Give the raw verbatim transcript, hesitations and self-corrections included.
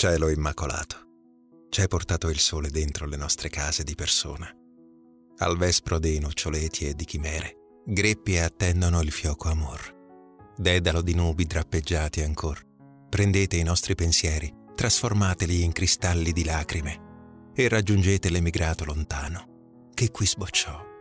Cielo immacolato, c'è portato il sole dentro le nostre case di persona. Al vespro dei noccioleti e di chimere, greppi attendono il fioco amor. Dedalo di nubi drappeggiati ancor, prendete i nostri pensieri, trasformateli in cristalli di lacrime e raggiungete l'emigrato lontano, che qui sbocciò